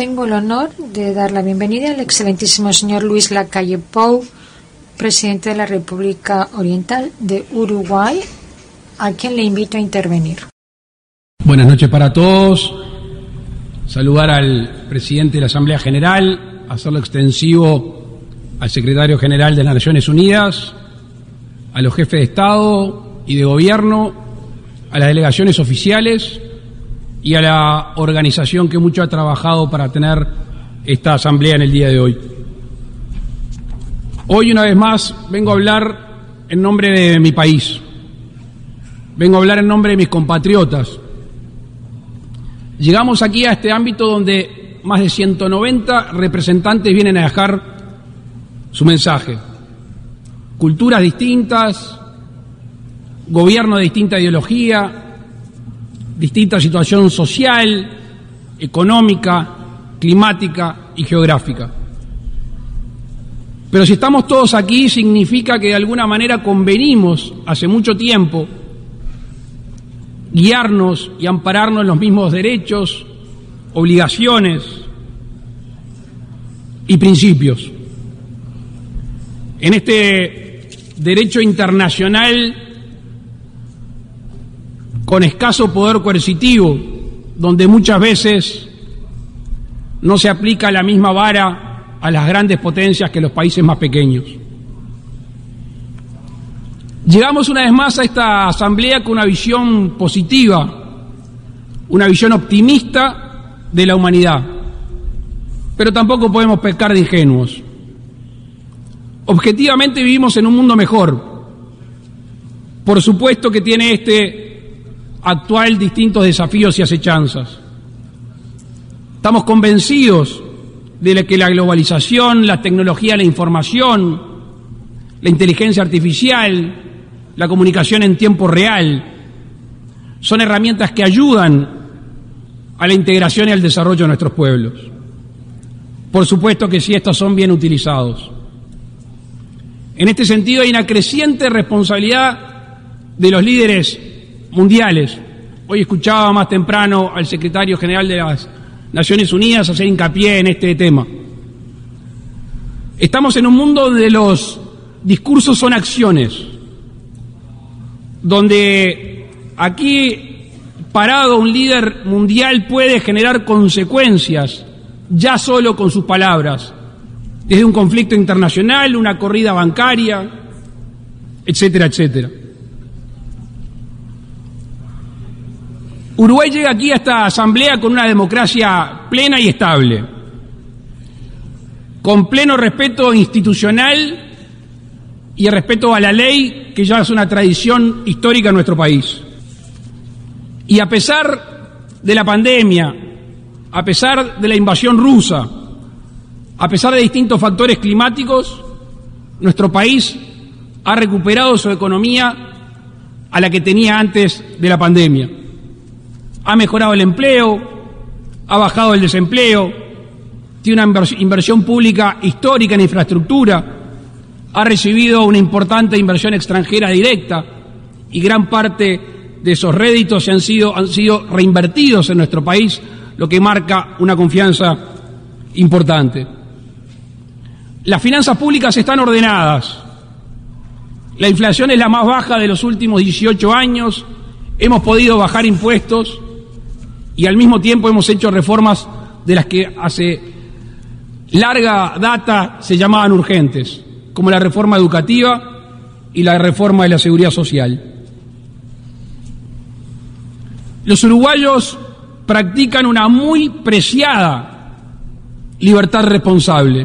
Tengo el honor de dar la bienvenida al excelentísimo señor Luis Lacalle Pou, presidente de la República Oriental de Uruguay, a quien le invito a intervenir. Buenas noches para todos. Saludar al presidente de la Asamblea General, hacerlo extensivo al secretario general de las Naciones Unidas, a los jefes de Estado y de Gobierno, a las delegaciones oficiales y a la organización que mucho ha trabajado para tener esta asamblea en el día de hoy. Hoy, una vez más, vengo a hablar en nombre de mi país. Vengo a hablar en nombre de mis compatriotas. Llegamos aquí a este ámbito donde más de 190 representantes vienen a dejar su mensaje. Culturas distintas, gobierno de distinta ideología, distinta situación social, económica, climática y geográfica. Pero si estamos todos aquí, significa que de alguna manera convenimos hace mucho tiempo guiarnos y ampararnos en los mismos derechos, obligaciones y principios. En este derecho internacional con escaso poder coercitivo, donde muchas veces no se aplica la misma vara a las grandes potencias que los países más pequeños. Llegamos una vez más a esta asamblea con una visión positiva, una visión optimista de la humanidad, pero tampoco podemos pecar de ingenuos. Objetivamente vivimos en un mundo mejor. Por supuesto que tiene este actual distintos desafíos y acechanzas. Estamos convencidos de que la globalización, la tecnología de la información, la inteligencia artificial, la comunicación en tiempo real, son herramientas que ayudan a la integración y al desarrollo de nuestros pueblos. Por supuesto que sí, estos son bien utilizados. En este sentido hay una creciente responsabilidad de los líderes mundiales. Hoy escuchaba más temprano al secretario general de las Naciones Unidas hacer hincapié en este tema. Estamos en un mundo donde los discursos son acciones, donde aquí parado un líder mundial puede generar consecuencias ya solo con sus palabras, desde un conflicto internacional, una corrida bancaria, etcétera, etcétera. Uruguay llega aquí a esta asamblea con una democracia plena y estable, con pleno respeto institucional y el respeto a la ley, que ya es una tradición histórica en nuestro país. Y a pesar de la pandemia, a pesar de la invasión rusa, a pesar de distintos factores climáticos, nuestro país ha recuperado su economía a la que tenía antes de la pandemia. Ha mejorado el empleo, ha bajado el desempleo, tiene una inversión pública histórica en infraestructura, ha recibido una importante inversión extranjera directa y gran parte de esos réditos han sido reinvertidos en nuestro país, lo que marca una confianza importante. Las finanzas públicas están ordenadas, la inflación es la más baja de los últimos 18 años, hemos podido bajar impuestos y al mismo tiempo hemos hecho reformas de las que hace larga data se llamaban urgentes, como la reforma educativa y la reforma de la seguridad social. Los uruguayos practican una muy preciada libertad responsable.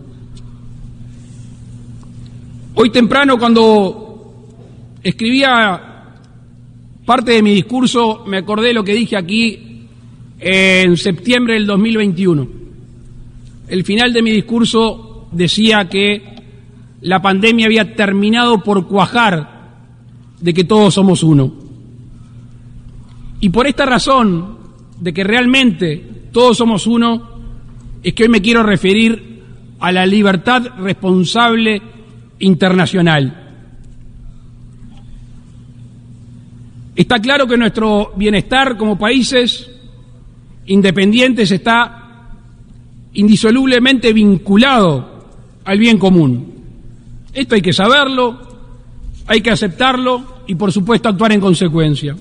Hoy temprano, cuando escribía parte de mi discurso, me acordé de lo que dije aquí en septiembre del 2021. El final de mi discurso decía que la pandemia había terminado por cuajar de que todos somos uno. Y por esta razón, de que realmente todos somos uno, es que hoy me quiero referir a la libertad responsable internacional. Está claro que nuestro bienestar como países independientes está indisolublemente vinculado al bien común. Esto hay que saberlo, hay que aceptarlo y, por supuesto, actuar en consecuencia.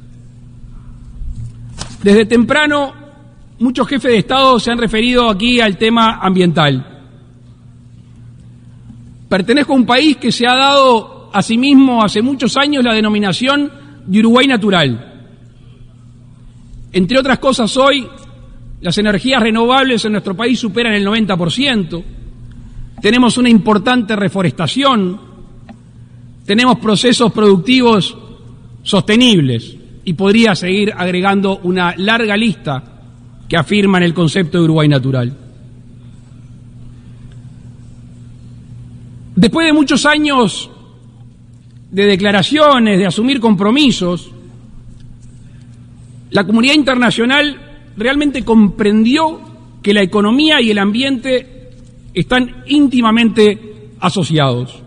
Desde temprano, muchos jefes de Estado se han referido aquí al tema ambiental. Pertenezco a un país que se ha dado a sí mismo hace muchos años la denominación de Uruguay natural. Entre otras cosas, hoy las energías renovables en nuestro país superan el 90%, tenemos una importante reforestación, tenemos procesos productivos sostenibles y podría seguir agregando una larga lista que afirman el concepto de Uruguay natural. Después de muchos años de declaraciones, de asumir compromisos, la comunidad internacional realmente comprendió que la economía y el ambiente están íntimamente asociados.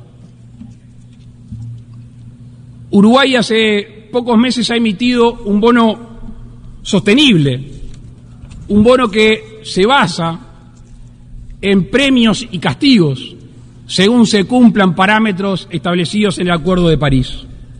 Uruguay hace pocos meses ha emitido un bono sostenible, un bono que se basa en premios y castigos, según se cumplan parámetros establecidos en el Acuerdo de París.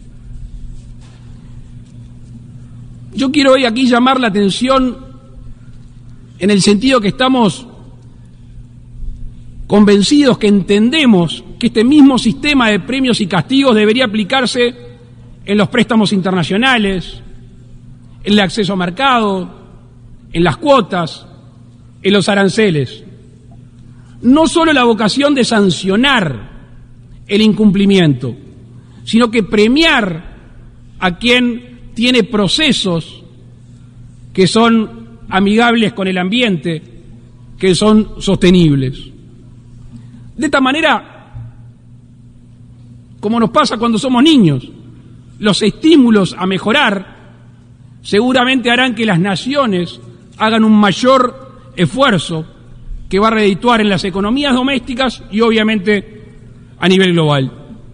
Yo quiero hoy aquí llamar la atención en el sentido que estamos convencidos, que entendemos que este mismo sistema de premios y castigos debería aplicarse en los préstamos internacionales, en el acceso a mercado, en las cuotas, en los aranceles. No solo la vocación de sancionar el incumplimiento, sino que premiar a quien tiene procesos que son amigables con el ambiente, que son sostenibles. De esta manera, como nos pasa cuando somos niños, los estímulos a mejorar seguramente harán que las naciones hagan un mayor esfuerzo que va a redituar en las economías domésticas y obviamente a nivel global.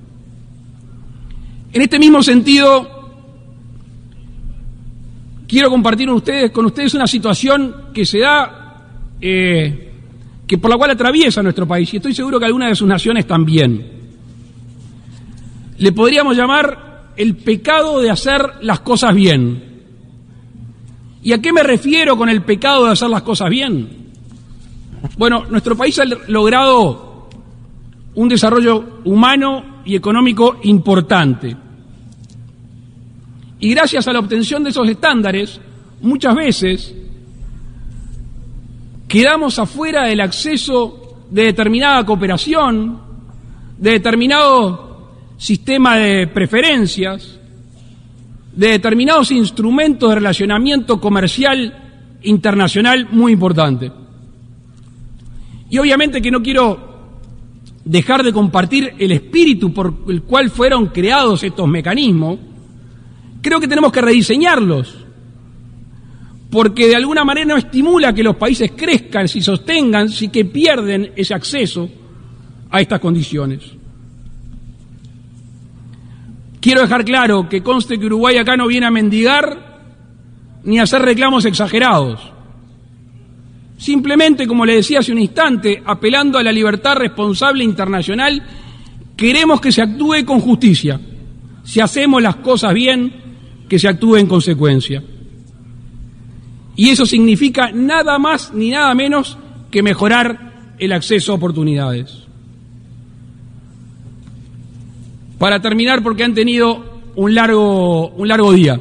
En este mismo sentido, quiero compartir con ustedes una situación que se da, que por la cual atraviesa nuestro país, y estoy seguro que algunas de sus naciones también. Le podríamos llamar el pecado de hacer las cosas bien. ¿Y a qué me refiero con el pecado de hacer las cosas bien? Bueno, nuestro país ha logrado un desarrollo humano y económico importante. Y gracias a la obtención de esos estándares, muchas veces quedamos afuera del acceso de determinada cooperación, de determinado sistema de preferencias, de determinados instrumentos de relacionamiento comercial internacional muy importante. Y obviamente que no quiero dejar de compartir el espíritu por el cual fueron creados estos mecanismos. Creo que tenemos que rediseñarlos, porque de alguna manera no estimula que los países crezcan, si sostengan, si que pierden ese acceso a estas condiciones. Quiero dejar claro que conste que Uruguay acá no viene a mendigar ni a hacer reclamos exagerados. Simplemente, como le decía hace un instante, apelando a la libertad responsable internacional, queremos que se actúe con justicia. Si hacemos las cosas bien, que se actúe en consecuencia. Y eso significa nada más ni nada menos que mejorar el acceso a oportunidades. Para terminar, porque han tenido un largo día,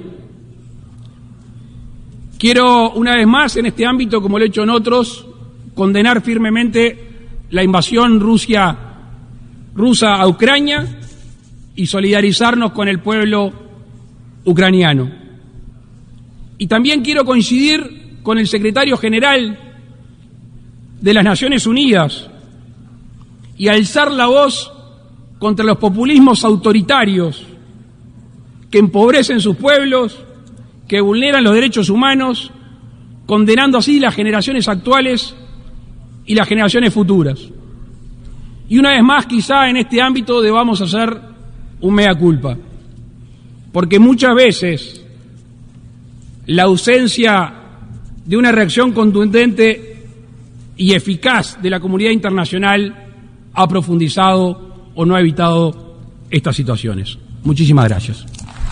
quiero una vez más en este ámbito, como lo he hecho en otros, condenar firmemente la invasión rusa a Ucrania y solidarizarnos con el pueblo ucraniano. Y también quiero coincidir con el secretario general de las Naciones Unidas y alzar la voz contra los populismos autoritarios que empobrecen sus pueblos, que vulneran los derechos humanos, condenando así las generaciones actuales y las generaciones futuras. Y una vez más, quizá en este ámbito debamos hacer un mea culpa, porque muchas veces la ausencia de una reacción contundente y eficaz de la comunidad internacional ha profundizado o no ha evitado estas situaciones. Muchísimas gracias.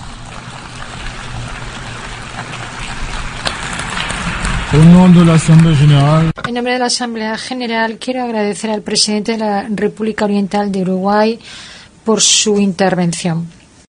En nombre de la Asamblea General quiero agradecer al presidente de la República Oriental de Uruguay por su intervención.